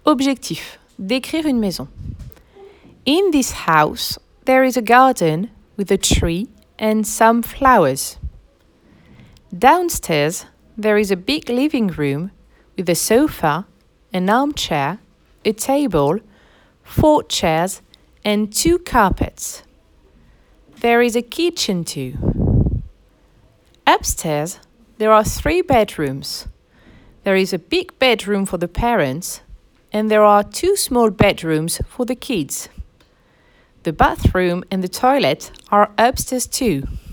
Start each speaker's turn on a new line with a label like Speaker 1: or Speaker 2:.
Speaker 1: Objectif, décrire une maison. In this house, there is a garden with a tree and some flowers. Downstairs, there is a big living room with a sofa, an armchair, a table, 4 chairs, and 2 carpets. There is a kitchen too. Upstairs, there are 3 bedrooms. There is a big bedroom for the parents, and there are 2 small bedrooms for the kids. The bathroom and the toilet are upstairs too.